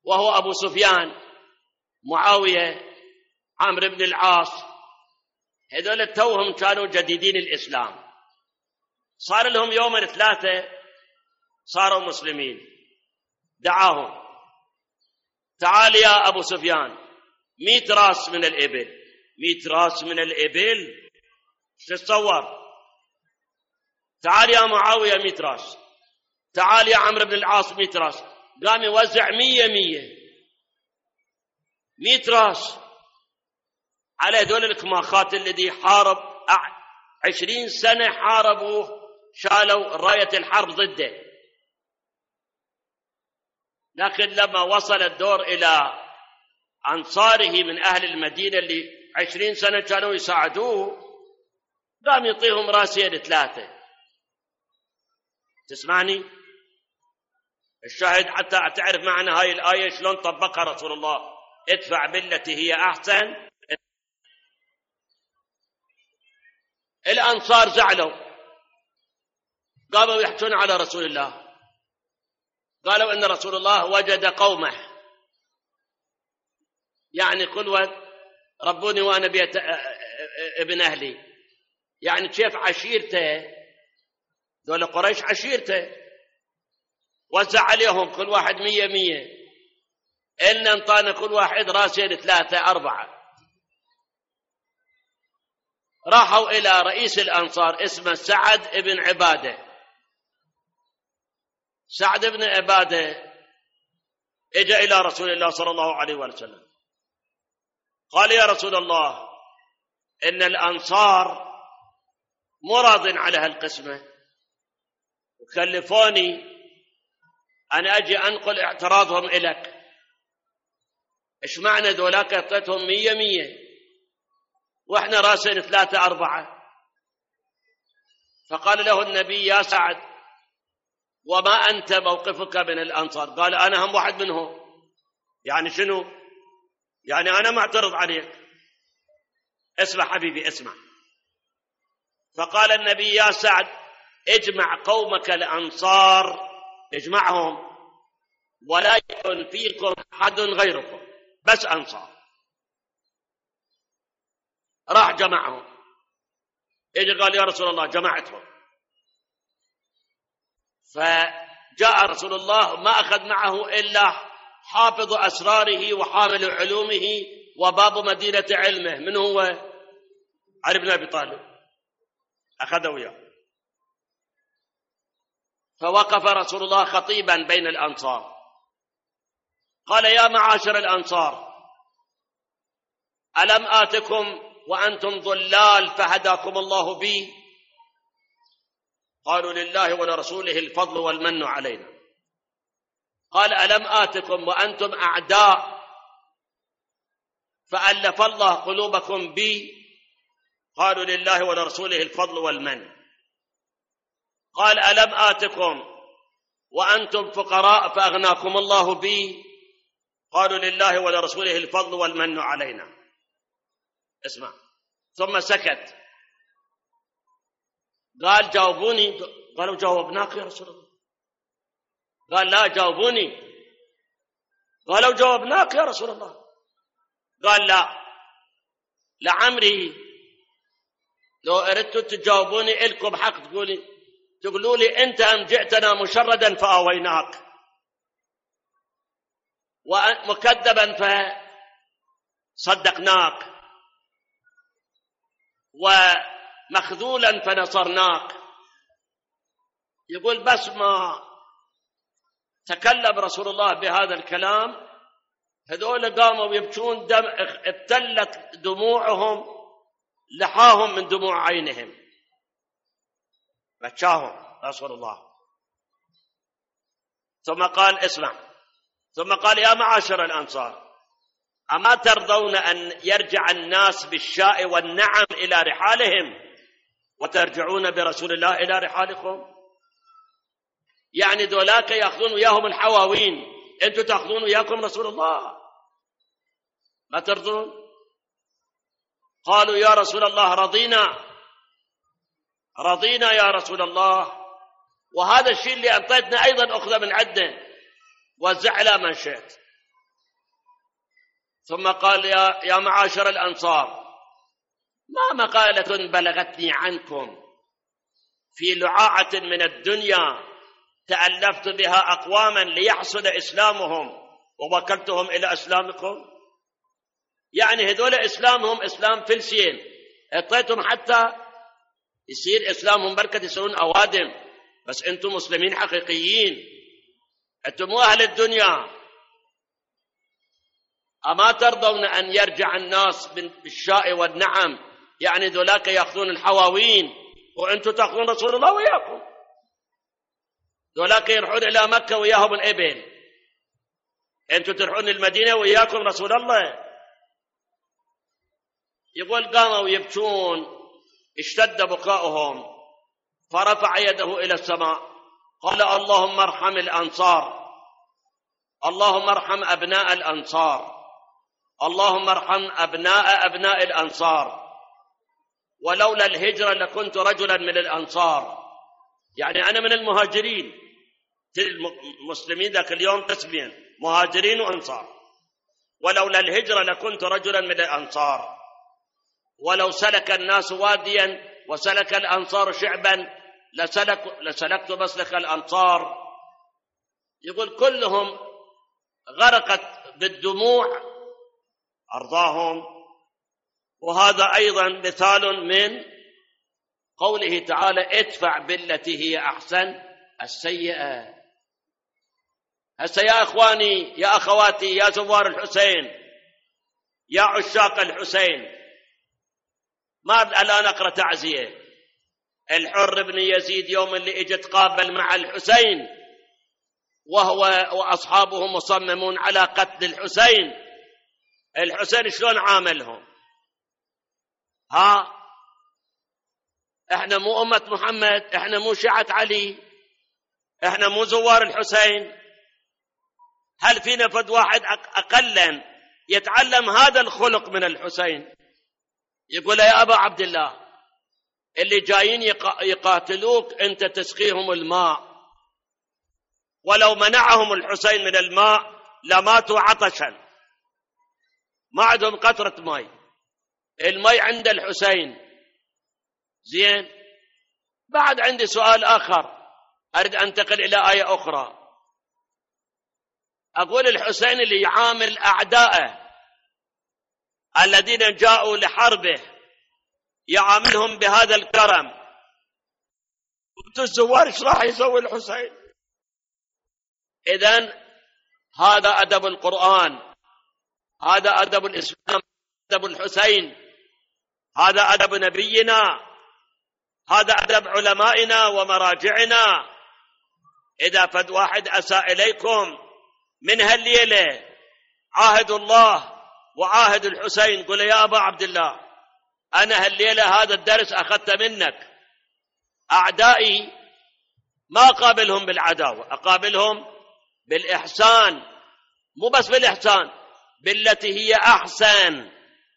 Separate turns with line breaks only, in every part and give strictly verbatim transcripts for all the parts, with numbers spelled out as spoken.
وهو أبو سفيان، معاوية، عمرو بن العاص. هذول التوهم كانوا جديدين الإسلام، صار لهم يومين ثلاثة صاروا مسلمين. دعاهم: تعال يا أبو سفيان، مئة راس من الإبل. مئة راس من الإبل، شو تتصور؟ تعال يا معاوية مئة راس، تعال يا عمرو بن العاص مئة راس. قام يوزع مية مية مئة راس على هذول الكماخات الذي حارب عشرين سنة، حاربوا شالوا راية الحرب ضده. لكن لما وصل الدور إلى أنصاره من أهل المدينة اللي عشرين سنة كانوا يساعدوه، قام يعطيهم راسين ثلاثة. تسمعني؟ الشاهد حتى تعرف معنى هاي الآية شلون طبقها رسول الله: ادفع بالتي هي أحسن. الأنصار زعلوا، قاموا يحجون على رسول الله، قالوا إن رسول الله وجد قومه، يعني قل ربوني وأنا بيت ابن أهلي، يعني كيف عشيرته، دول قريش عشيرته، وزع عليهم كل واحد مية مية، إن انطانا كل واحد راسين ثلاثة أربعة. راحوا إلى رئيس الأنصار اسمه سعد بن عبادة. سعد بن عبادة اجى إلى رسول الله صلى الله عليه وسلم، قال: يا رسول الله، إن الأنصار مو راضين على هالقسمة، وكلفوني أن أجي أنقل اعتراضهم إليك. إيش معنى دولاك أعطيتهم مية مية وإحنا راسين ثلاثة أربعة؟ فقال له النبي: يا سعد، وما أنت موقفك من الأنصار؟ قال: أنا هم واحد منهم. يعني شنو؟ يعني أنا معترض عليك. اسمع حبيبي اسمع. فقال النبي: يا سعد، اجمع قومك الأنصار، اجمعهم، ولا يكن فيكم أحد غيركم، بس أنصار. راح جمعهم، اجى قال: يا رسول الله، جمعتهم. فجاء رسول الله ما أخذ معه إلا حافظ أسراره وحامل علومه وباب مدينة علمه. من هو؟ علي بن أبي طالب. أخذه وياه. فوقف رسول الله خطيبا بين الأنصار، قال: يا معاشر الأنصار، ألم آتكم وأنتم ضلال فهداكم الله بي؟ قالوا: لله ولرسوله الفضل والمن علينا. قال: ألم آتكم وأنتم أعداء فألف الله قلوبكم بي؟ قالوا: لله ولرسوله الفضل والمن. قال: ألم آتكم وأنتم فقراء فأغناكم الله بي؟ قالوا: لله ولرسوله الفضل والمن علينا. اسمع. ثم سكت. قال: جاوبوني. قالوا: جاوبناك يا رسول الله. قال: لا، جاوبوني. قالوا: جاوبناك يا رسول الله. قال: لا، لعمري لو أردت تجاوبوني إلكم حق تقولي تقولوا لي أنت أم جئتنا مشردا فآويناك، ومكذبا فصدقناك، ومخذولا فنصرناك. يقول بس ما تكلم رسول الله بهذا الكلام، هذول قاموا يبكون، دم ابتلت دموعهم، لحاهم من دموع عينهم، بكاهم رسول الله. ثم قال: اسمع. ثم قال: يا معاشر الأنصار، أما ترضون أن يرجع الناس بالشاء والنعم إلى رحالهم وترجعون برسول الله إلى رحالكم؟ يعني دولاك يأخذون وياهم الحواوين، أنتم تأخذون وياكم رسول الله، ما ترضون؟ قالوا: يا رسول الله، رضينا رضينا يا رسول الله، وهذا الشيء اللي أعطيتنا أيضا أخذ من عندنا، وزع على من شئت. ثم قال يا, يا معاشر الأنصار، ما مقالة بلغتني عنكم في لعاعة من الدنيا تألفت بها أقواما ليحصل إسلامهم ووكلتهم إلى إسلامكم؟ يعني هذول إسلامهم إسلام فلسين، اعطيتم حتى يصير إسلامهم بركة يصيرون أوادم، بس أنتم مسلمين حقيقيين، أنتم مو أهل الدنيا. أما ترضون أن يرجع الناس بالشاء والنعم؟ يعني ذولاك يأخذون الحواوين وأنتم تأخذون رسول الله وياكم. ذولاك يروحون إلى مكة وياهم الإبل، أنتم تروحون المدينة وياكم رسول الله. يقول قاموا يبكون، اشتد بكاؤهم، فرفع يده إلى السماء قال اللهم ارحم الأنصار، اللهم ارحم أبناء الأنصار، اللهم ارحم أبناء أبناء الأنصار، ولولا الهجرة لكنت رجلا من الأنصار. يعني أنا من المهاجرين، المسلمين ذاك اليوم تسمية مهاجرين وأنصار، ولولا الهجرة لكنت رجلا من الأنصار، ولو سلك الناس واديا وسلك الأنصار شعبا لسلك لسلكت مسلك الأنصار. يقول كلهم غرقت بالدموع أرضاهم. وهذا أيضا مثال من قوله تعالى ادفع بالتي هي أحسن السيئة. هسه يا أخواني يا أخواتي يا زوار الحسين يا عشاق الحسين، ما الآن أقرأ تعزية الحر بن يزيد يوم اللي اجى تقابل مع الحسين وهو وأصحابه مصممون على قتل الحسين، الحسين شلون عاملهم؟ ها احنا مو أمة محمد، احنا مو شيعة علي، احنا مو زوار الحسين. هل فينا فد واحد أقلا يتعلم هذا الخلق من الحسين؟ يقول يا أبا عبد الله اللي جايين يقاتلوك أنت تسقيهم الماء، ولو منعهم الحسين من الماء لماتوا عطشا، ما عندهم قطرة ماء، الماء عند الحسين. زين، بعد عندي سؤال آخر أريد أنتقل إلى آية أخرى. أقول الحسين اللي يعامل أعداءه الذين جاءوا لحربه يعاملهم بهذا الكرم، وانتم الزوار ايش راح يسوي الحسين؟ إذن هذا أدب القرآن، هذا أدب الإسلام، أدب الحسين، هذا أدب نبينا، هذا أدب علمائنا ومراجعنا. إذا فد واحد أساء إليكم من هالليلة عاهد الله وعاهد الحسين، قل يا أبا عبد الله أنا هالليلة هذا الدرس أخذت منك، أعدائي ما أقابلهم بالعداوة، أقابلهم بالإحسان، مو بس بالإحسان بالتي هي أحسن،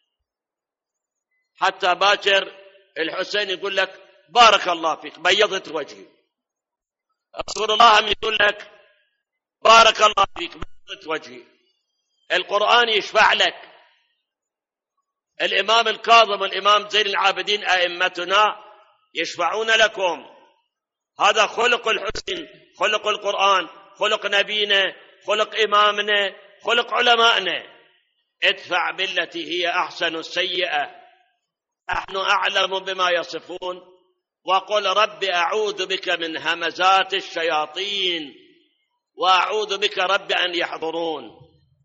حتى باكر الحسين يقول لك بارك الله فيك بيضت وجهي، رسول الله هم يقول لك بارك الله فيك بيضت وجهي، القرآن يشفع لك، الإمام الكاظم والإمام زين العابدين أئمتنا يشفعون لكم. هذا خلق الحسين، خلق القرآن، خلق نبينا، خلق إمامنا، خلق علمائنا. ادفع بالتي هي أحسن السيئة، نحن أعلم بما يصفون، وقل رب أعوذ بك من همزات الشياطين وأعوذ بك رب أن يحضرون.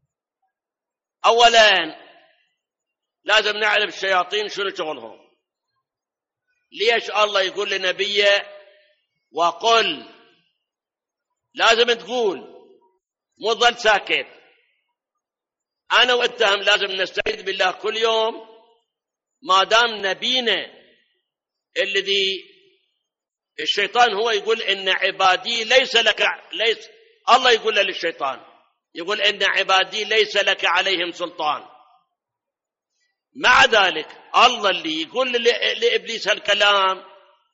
أولا لازم نعرف الشياطين شنو شغلهم. ليش الله يقول لنبيه وقل؟ لازم تقول، مو ظل ساكت. أنا وأنتم لازم نستعيذ بالله كل يوم، ما دام نبينا الذي الشيطان هو يقول إن عبادي ليس لك، ليس الله يقول للشيطان يقول إن عبادي ليس لك عليهم سلطان. مع ذلك الله اللي يقول لإبليس هالكلام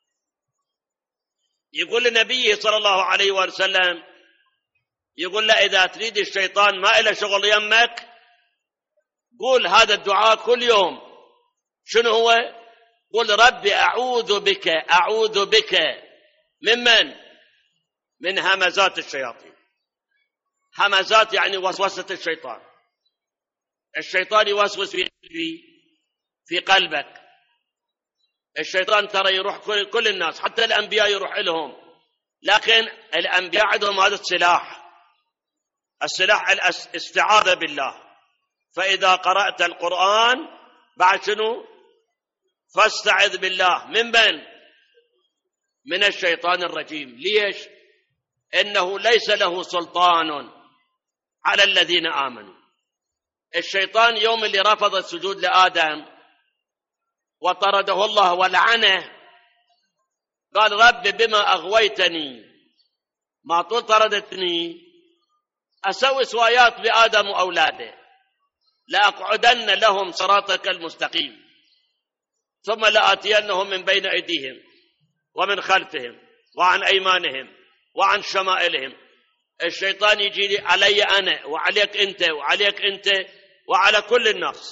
يقول لنبيه صلى الله عليه وسلم، يقول له إذا تريد الشيطان ما إله شغل يمك قول هذا الدعاء كل يوم. شنو هو؟ قل ربي أعوذ بك أعوذ بك ممن؟ من همزات الشياطين. همزات يعني وسوسة الشيطان. الشيطان يوسوس في في قلبك. الشيطان ترى يروح كل, كل الناس، حتى الأنبياء يروح لهم، لكن الأنبياء عندهم هذا السلاح، السلاح الاستعاذة بالله. فإذا قرأت القرآن بعد شنو؟ فاستعذ بالله من من؟ من الشيطان الرجيم. ليش؟ إنه ليس له سلطان على الذين آمنوا. الشيطان يوم اللي رفض السجود لآدم وطرده الله ولعنه، قال رب بما أغويتني، ما طول طردتني أسوي سوايات بآدم وأولاده، لأقعدن لهم صراطك المستقيم، ثم لآتينهم من بين أيديهم ومن خلفهم وعن أيمانهم وعن شمائلهم. الشيطان يجي علي أنا وعليك أنت وعليك أنت وعلى كل الناس.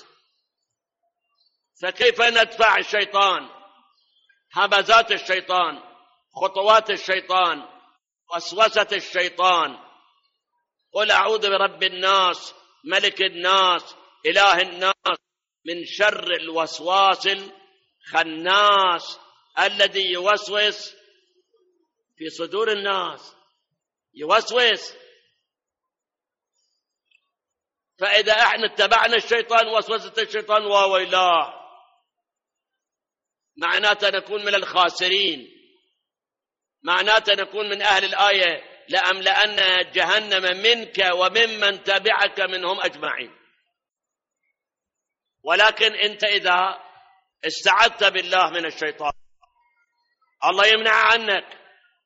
فكيف ندفع الشيطان؟ همزات الشيطان، خطوات الشيطان، وسوسة الشيطان. قل أعوذ برب الناس ملك الناس إله الناس من شر الوسواس الخناس الذي يوسوس في صدور الناس. يوسوس. فإذا احنا اتبعنا الشيطان وسوسة الشيطان وويلاه، معناته نكون من الخاسرين، معناته نكون من أهل الآية لأملأن جهنم منك وممن تبعك منهم أجمعين. ولكن أنت إذا استعذت بالله من الشيطان الله يمنع عنك.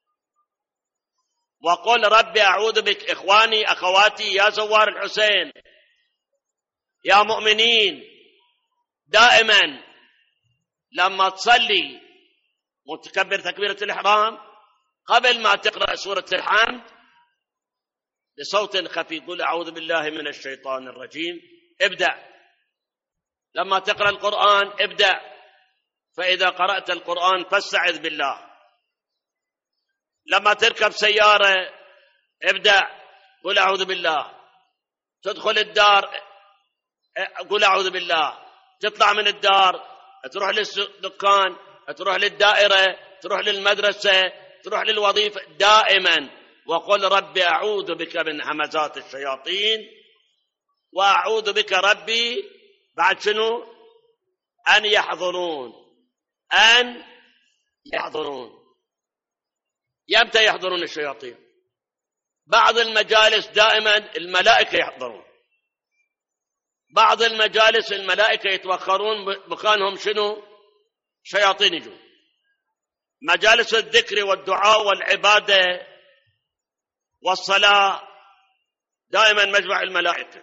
وقل ربي أعوذ بك. إخواني أخواتي يا زوار الحسين يا مؤمنين، دائما لما تصلي وتكبر تكبيرة الإحرام قبل ما تقرأ سورة الحمد بصوت خفيف قل أعوذ بالله من الشيطان الرجيم. ابدأ. لما تقرأ القرآن ابدأ. فإذا قرأت القرآن فاستعذ بالله. لما تركب سيارة ابدأ قل أعوذ بالله. تدخل الدار قل أعوذ بالله. تطلع من الدار تروح للدكان، تروح للدائرة، تروح للمدرسة، تروح للوظيفة، دائما وقل ربي أعوذ بك من همزات الشياطين وأعوذ بك ربي بعد شنو؟ أن يحضرون. أن يحضرون. يمتى يحضرون الشياطين؟ بعض المجالس دائما الملائكة يحضرون، بعض المجالس الملائكة يتوخرون مكانهم شنو؟ شياطين يجون. مجالس الذكر والدعاء والعبادة والصلاة دائما مجمع الملائكة.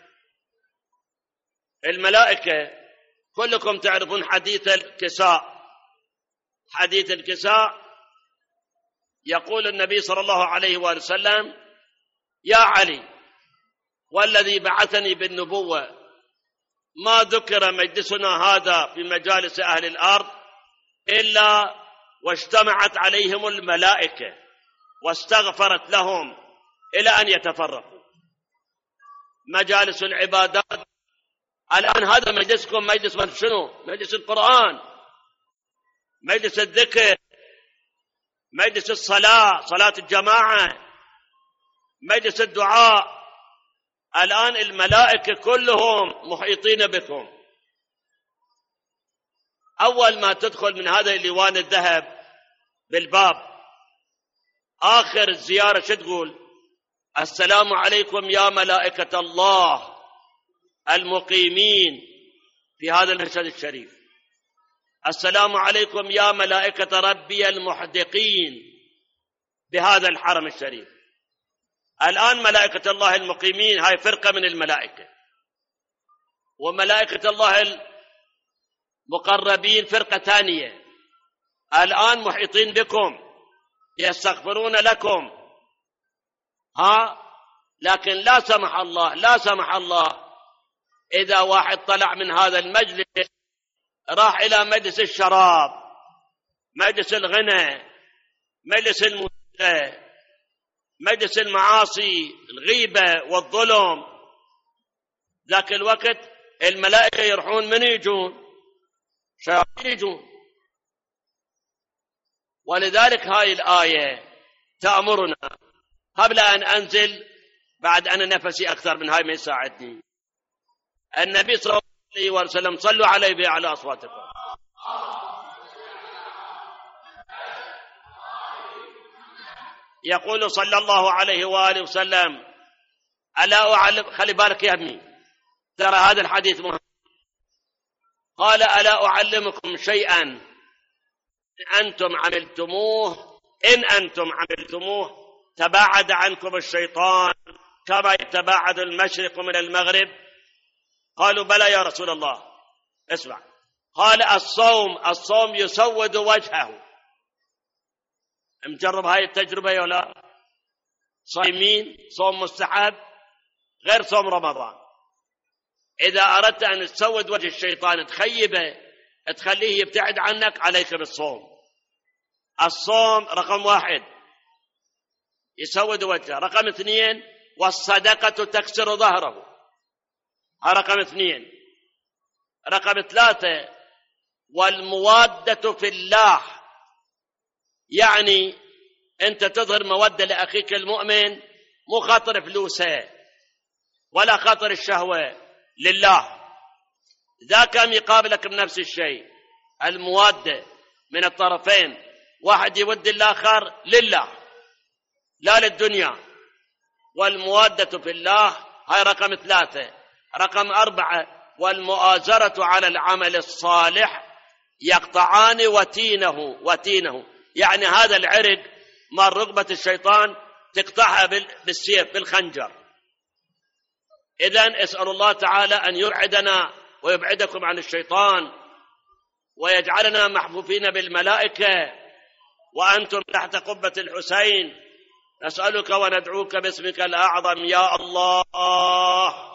الملائكة كلكم تعرفون حديث الكساء. حديث الكساء يقول النبي صلى الله عليه وآله وسلم يا علي والذي بعثني بالنبوة ما ذكر مجلسنا هذا في مجالس أهل الأرض إلا واجتمعت عليهم الملائكة واستغفرت لهم إلى أن يتفرقوا. مجالس العبادات الآن هذا مجلسكم مجلس من شنو؟ مجلس القرآن، مجلس الذكر، مجلس الصلاة، صلاة الجماعة، مجلس الدعاء. الآن الملائكة كلهم محيطين بكم. أول ما تدخل من هذا الليوان الذهب بالباب آخر الزيارة شو تقول؟ السلام عليكم يا ملائكة الله المقيمين في هذا المشهد الشريف. السلام عليكم يا ملائكة ربي المحدقين بهذا الحرم الشريف. الآن ملائكة الله المقيمين هاي فرقة من الملائكة، وملائكة الله المقربين فرقة ثانية الآن محيطين بكم يستغفرون لكم. ها لكن لا سمح الله لا سمح الله إذا واحد طلع من هذا المجلس راح إلى مجلس الشراب، مجلس الغنى، مجلس الموسيقى، مجلس المعاصي، الغيبة والظلم، ذاك الوقت الملائكة يروحون من يجون؟ شياطين يجون. ولذلك هاي الآية تأمرنا قبل أن أنزل، بعد أنا نفسي أكثر من هاي ما يساعدني، النبي صلى الله عليه وسلم صلوا عليه بأعلى أصواتكم. يقول صلى الله عليه وآله وسلم: ألا أعلم، خلي بالك يا ابني ترى هذا الحديث مهم، قال: ألا أعلمكم شيئا أنتم عملتموه إن أنتم عملتموه تباعد عنكم الشيطان كما يتباعد المشرق من المغرب؟ قالوا: بلى يا رسول الله. اسمع، قال: الصوم الصوم يسود وجهه. مجرب هاي التجربة يا لا؟ صايمين صوم مستحب غير صوم رمضان، إذا أردت أن تسود وجه الشيطان تخيبه تخليه يبتعد عنك، عليك بالصوم. الصوم رقم واحد يسود وجهه، رقم اثنين والصدقة تكسر ظهره، رقم اثنين. رقم ثلاثة والموادة في الله، يعني أنت تظهر مودة لأخيك المؤمن، مو خاطر فلوسه ولا خاطر الشهوة، لله، ذاك يقابلك بنفس الشيء، الموادة من الطرفين، واحد يود الآخر لله لا للدنيا، والموادة في الله، هاي رقم ثلاثة. رقم أربعة والمؤازرة على العمل الصالح يقطعان وتينه وتينه، يعني هذا العرق مال رقبة الشيطان تقطعها بالسيف بالخنجر. إذن اسأل الله تعالى أن يبعدنا ويبعدكم عن الشيطان ويجعلنا محفوفين بالملائكة وأنتم تحت قبة الحسين. نسألك وندعوك باسمك الأعظم يا الله.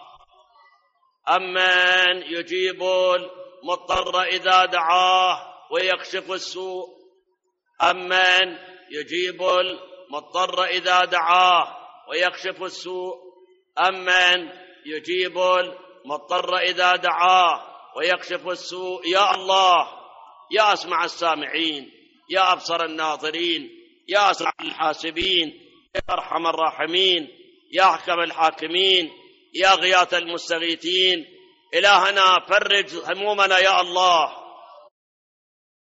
أمن يجيب المضطر إذا دعاه ويكشف السوء، أمن يجيب المضطر إذا دعاه ويكشف السوء، أمن يجيب المضطر إذا دعاه ويكشف السوء. يا الله، يا أسمع السامعين، يا أبصر الناظرين، يا أسرع الحاسبين، يا أرحم الراحمين، يا أحكم الحاكمين، يا غياث المستغيثين، إلهنا فرج همومنا يا الله.